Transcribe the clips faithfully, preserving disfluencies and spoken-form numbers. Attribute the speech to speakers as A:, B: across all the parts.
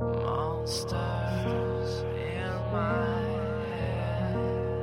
A: Monsters in my head.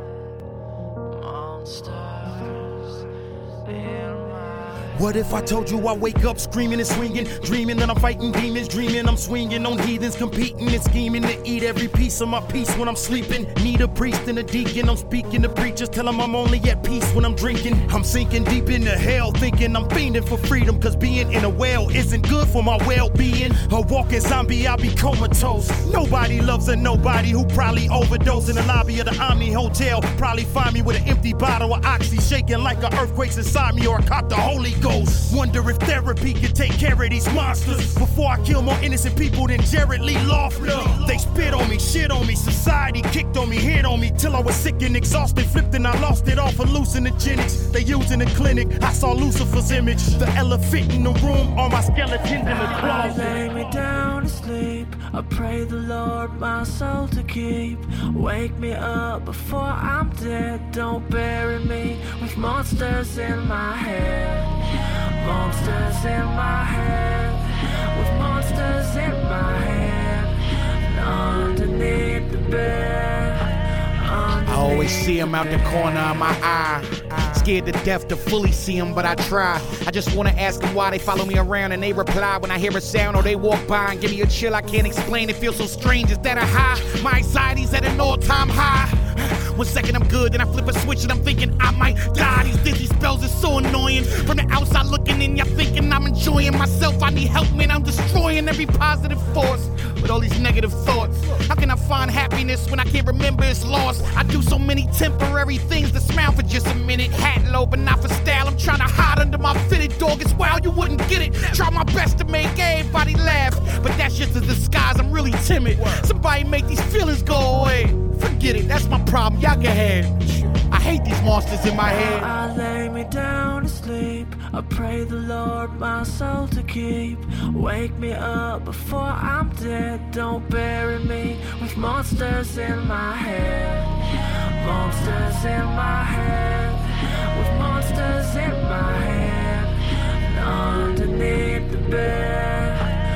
A: Monsters in my head.
B: What if I told you I wake up screaming and swinging, dreaming that I'm fighting demons, dreaming I'm swinging on heathens, competing and scheming to eat every piece of my peace when I'm sleeping. Need a priest and a deacon, I'm speaking to preachers, tell them I'm only at peace when I'm drinking. I'm sinking deep into hell, thinking I'm fiending for freedom, cause being in a well isn't good for my well-being. A walking zombie, I'll be comatose. Nobody loves a nobody who probably overdosed in the lobby of the Omni Hotel. Probably find me with an empty bottle of Oxy, shaking like an earthquake's inside me, or I caught the Holy Ghost. Wonder if therapy can take care of these monsters before I kill more innocent people than Jared Lee Lawler. They spit on me, shit on me, society kicked on me, hit on me till I was sick and exhausted, flipped and I lost it all for hallucinogenics. They use in the clinic, I saw Lucifer's image, the elephant in the room, all my skeletons in the closet.
A: I lay me down to sleep, I pray the Lord my soul to keep. Wake me up before I'm dead, don't bury me with monsters in my head. Monsters in my head, with monsters in my head, underneath the bed.
C: I always see him out the corner of my eye. Scared to death to fully see him, but I try. I just wanna ask them why they follow me around, and they reply when I hear a sound or they walk by and give me a chill I can't explain. It feels so strange, is that a high? My anxiety's at an all-time high. One second I'm good, then I flip a switch and I'm thinking I might die. These dizzy spells are so annoying. From the outside looking in, you're thinking I'm enjoying myself. I need help, man, I'm destroying every positive force with all these negative thoughts. How can I find happiness when I can't remember it's lost? I do so many temporary things to smile for just a minute. Hat low, but not for style. I'm trying to hide under my fitted dog. It's wild, you wouldn't get it. Try my best to make everybody laugh, but that's just a disguise. I'm really timid. Somebody make these feelings go away. Forget it, that's my problem, y'all can have. I hate these monsters in my head.
A: I lay me down to sleep, I pray the Lord my soul to keep. Wake me up before I'm dead, don't bury me with monsters in my head. Monsters in my head, with monsters in my head, underneath the bed,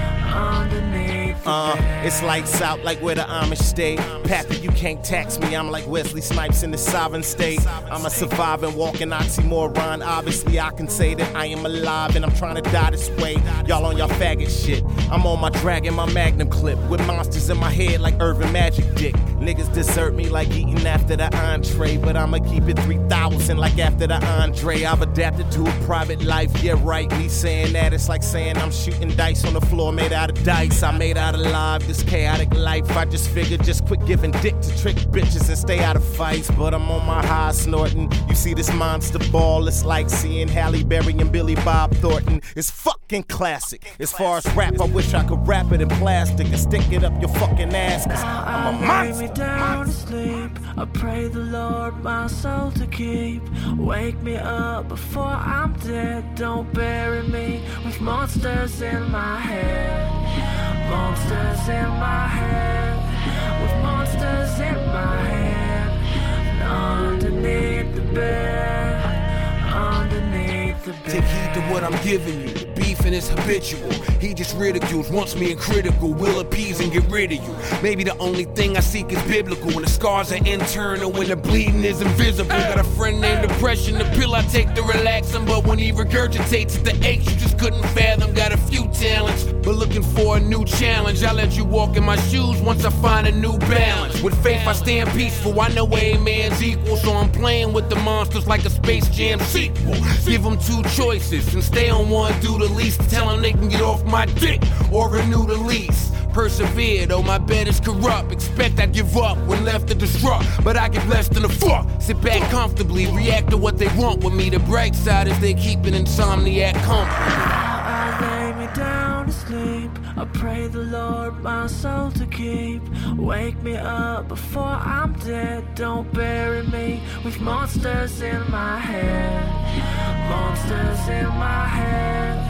A: underneath the
D: Uh,
A: bed.
D: it's lights out like where the Amish stay. Pappy, you can't tax me. I'm like Wesley Snipes in the sovereign state. I'm a surviving, walking oxymoron. Obviously, I can say that I am alive and I'm trying to die this way. Y'all on y'all faggot shit. I'm on my dragon, my magnum clip with monsters in my head like Irvin Magic Dick. Niggas desert me like eating after the entree, but I'ma keep it three thousand like after the Andre. I've adapted to a private life, yeah right. Me saying that it's like saying I'm shooting dice on the floor made out of dice. I made out alive this chaotic life. I just figured just quit giving dick to trick bitches and stay out of fights. But I'm on my high snorting. You see this monster ball, it's like seeing Halle Berry and Billy Bob Thornton. It's fucking classic. As far as rap, I wish I could wrap it in plastic and stick it up your fucking ass, cause I'm a monster.
A: Down to sleep, I pray the Lord my soul to keep. Wake me up before I'm dead, don't bury me with monsters in my head. Monsters in my head, with monsters in my head, underneath the bed, underneath the bed.
E: Take heed to what I'm giving you. Beefing is habitual. He just ridicules, wants me in critical. Will appease and get rid of you. Maybe the only thing I seek is biblical. When the scars are internal, when the bleeding is invisible. Got a friend named Depression, the pill I take to relax him. But when he regurgitates the aches you just couldn't fathom. Got a few talents, but looking for a new challenge. I let you walk in my shoes once I find a new balance. With faith I stand peaceful, I know a man's equal. So I'm playing with the monsters like a Space Jam sequel. Give them two choices and stay on one, do the least. Tell them they can get off my dick or renew the lease. Persevere, though my bed is corrupt. Expect I give up when left to destruct, but I get less than a fuck. Sit back comfortably, react to what they want with me. The bright side is they keep an insomniac company.
A: I lay me down to sleep, I pray the Lord my soul to keep. Wake me up before I'm dead, don't bury me with monsters in my head. Monsters in my head,